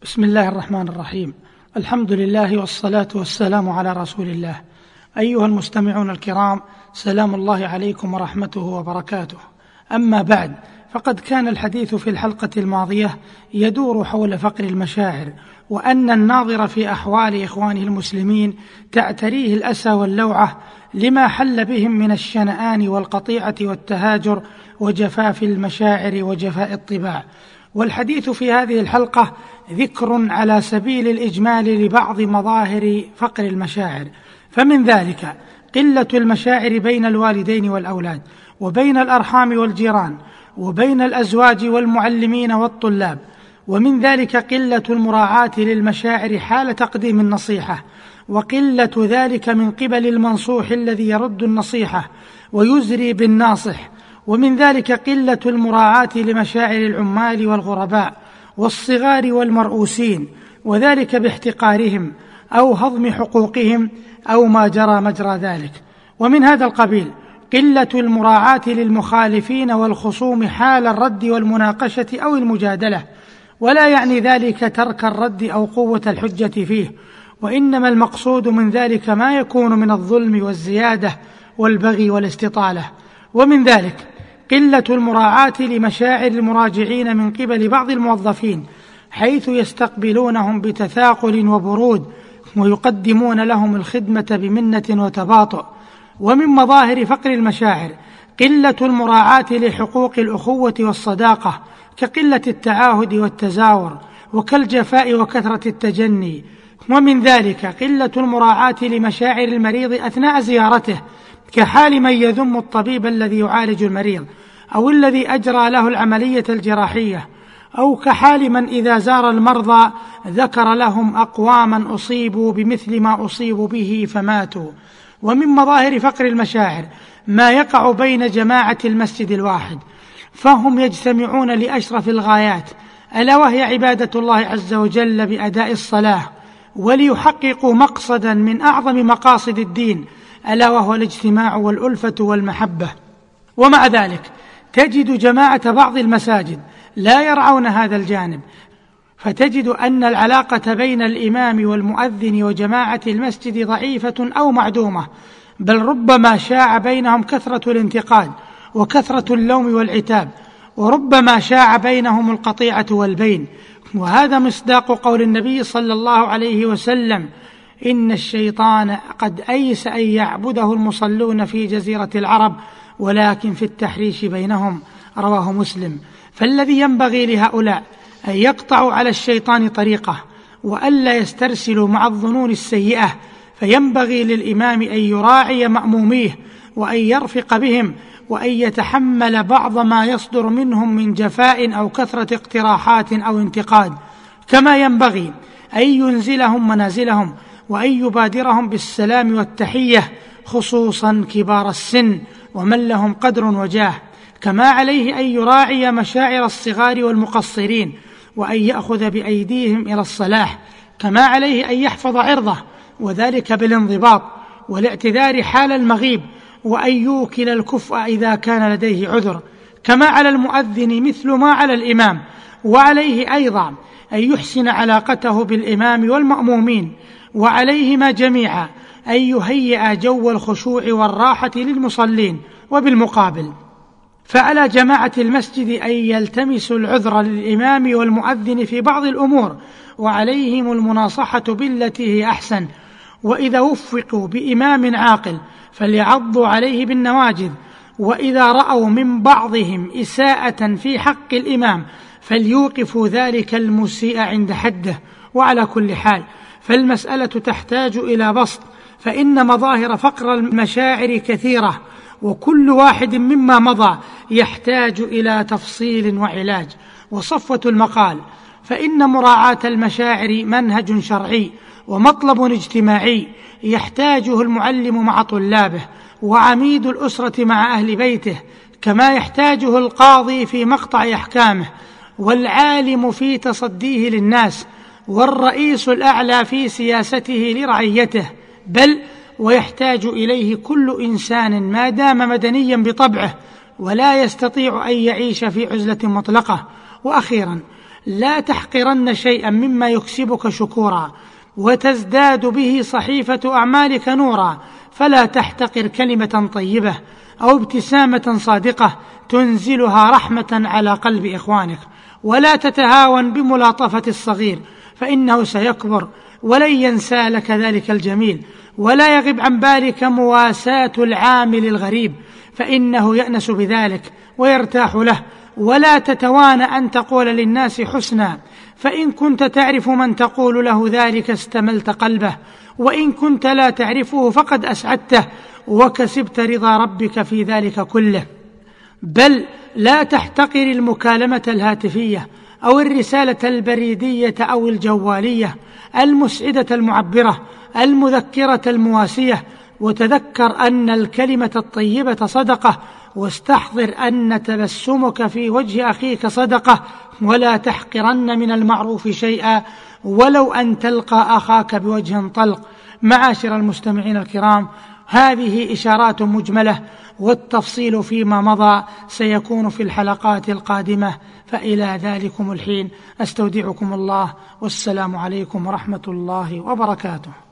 بسم الله الرحمن الرحيم. الحمد لله والصلاة والسلام على رسول الله. أيها المستمعون الكرام، سلام الله عليكم ورحمته وبركاته. أما بعد، فقد كان الحديث في الحلقة الماضية يدور حول فقر المشاعر، وأن الناظر في أحوال إخوانه المسلمين تعتريه الأسى واللوعة لما حل بهم من الشنآن والقطيعة والتهاجر وجفاف المشاعر وجفاء الطباع. والحديث في هذه الحلقة ذكر على سبيل الإجمال لبعض مظاهر فقر المشاعر، فمن ذلك قلة المشاعر بين الوالدين والأولاد، وبين الأرحام والجيران، وبين الأزواج والمعلمين والطلاب، ومن ذلك قلة المراعاة للمشاعر حال تقديم النصيحة، وقلة ذلك من قبل المنصوح الذي يرد النصيحة ويزري بالناصح، ومن ذلك قلة المراعاة لمشاعر العمال والغرباء والصغار والمرؤوسين، وذلك باحتقارهم أو هضم حقوقهم أو ما جرى مجرى ذلك. ومن هذا القبيل قلة المراعاة للمخالفين والخصوم حال الرد والمناقشة أو المجادلة، ولا يعني ذلك ترك الرد أو قوة الحجة فيه، وإنما المقصود من ذلك ما يكون من الظلم والزيادة والبغي والاستطالة. ومن ذلك قلة المراعاة لمشاعر المراجعين من قبل بعض الموظفين، حيث يستقبلونهم بتثاقل وبرود ويقدمون لهم الخدمة بمنة وتباطؤ. ومن مظاهر فقر المشاعر قلة المراعاة لحقوق الأخوة والصداقة، كقلة التعاهد والتزاور، وكالجفاء وكثرة التجني. ومن ذلك قلة المراعاة لمشاعر المريض أثناء زيارته، كحال من يذم الطبيب الذي يعالج المريض أو الذي أجرى له العملية الجراحية، أو كحال من إذا زار المرضى ذكر لهم أقواما أصيبوا بمثل ما أصيبوا به فماتوا. ومن مظاهر فقر المشاعر ما يقع بين جماعة المسجد الواحد، فهم يجتمعون لأشرف الغايات، ألا وهي عبادة الله عز وجل بأداء الصلاة، وليحققوا مقصدا من أعظم مقاصد الدين، ألا وهو الاجتماع والألفة والمحبة. ومع ذلك تجد جماعة بعض المساجد لا يرعون هذا الجانب، فتجد أن العلاقة بين الإمام والمؤذن وجماعة المسجد ضعيفة أو معدومة، بل ربما شاع بينهم كثرة الانتقاد وكثرة اللوم والعتاب، وربما شاع بينهم القطيعة والبين. وهذا مصداق قول النبي صلى الله عليه وسلم: إن الشيطان قد أيس أن يعبده المصلون في جزيرة العرب، ولكن في التحريش بينهم. رواه مسلم. فالذي ينبغي لهؤلاء أن يقطعوا على الشيطان طريقه، وألا يسترسلوا مع الظنون السيئة، فينبغي للإمام أن يراعي مأموميه، وأن يرفق بهم، وأن يتحمل بعض ما يصدر منهم من جفاء أو كثرة اقتراحات أو انتقاد، كما ينبغي أن ينزلهم منازلهم، وأن يبادرهم بالسلام والتحية، خصوصا كبار السن ومن لهم قدر وجاه. كما عليه أن يراعي مشاعر الصغار والمقصرين، وأن يأخذ بأيديهم إلى الصلاح. كما عليه أن يحفظ عرضه، وذلك بالانضباط والاعتذار حال المغيب، وأن يوكل الكفء إذا كان لديه عذر. كما على المؤذن مثل ما على الإمام، وعليه أيضا أن يحسن علاقته بالإمام والمأمومين، وعليهما جميعا أن يهيئ جو الخشوع والراحة للمصلين. وبالمقابل فعلى جماعة المسجد أن يلتمسوا العذر للإمام والمؤذن في بعض الأمور، وعليهم المناصحة بالتي هي أحسن. وإذا وفقوا بإمام عاقل فليعضوا عليه بالنواجذ، وإذا رأوا من بعضهم إساءة في حق الإمام فليوقفوا ذلك المسيء عند حده. وعلى كل حال فالمسألة تحتاج إلى بسط، فإن مظاهر فقر المشاعر كثيرة، وكل واحد مما مضى يحتاج إلى تفصيل وعلاج. وصفوة المقال فإن مراعاة المشاعر منهج شرعي ومطلب اجتماعي يحتاجه المعلم مع طلابه، وعميد الأسرة مع أهل بيته، كما يحتاجه القاضي في مقطع أحكامه، والعالم في تصديه للناس، والرئيس الأعلى في سياسته لرعيته، بل ويحتاج إليه كل إنسان ما دام مدنيا بطبعه ولا يستطيع أن يعيش في عزلة مطلقة. وأخيرا لا تحقرن شيئا مما يكسبك شكورا وتزداد به صحيفة أعمالك نورا، فلا تحتقر كلمة طيبة أو ابتسامة صادقة تنزلها رحمة على قلب إخوانك، ولا تتهاون بملاطفة الصغير فإنه سيكبر ولن ينسى لك ذلك الجميل، ولا يغب عن بالك مواساة العامل الغريب فإنه يأنس بذلك ويرتاح له، ولا تتوانى أن تقول للناس حسنا، فإن كنت تعرف من تقول له ذلك استملت قلبه، وإن كنت لا تعرفه فقد أسعدته وكسبت رضا ربك في ذلك كله. بل لا تحتقر المكالمة الهاتفية أو الرسالة البريدية أو الجوالية المسعدة المعبرة المذكرة المواسية، وتذكر أن الكلمة الطيبة صدقة، واستحضر أن تبسمك في وجه أخيك صدقة، ولا تحقرن من المعروف شيئا ولو أن تلقى أخاك بوجه طلق. معاشر المستمعين الكرام، هذه إشارات مجملة، والتفصيل فيما مضى سيكون في الحلقات القادمة، فإلى ذلكم الحين أستودعكم الله، والسلام عليكم ورحمة الله وبركاته.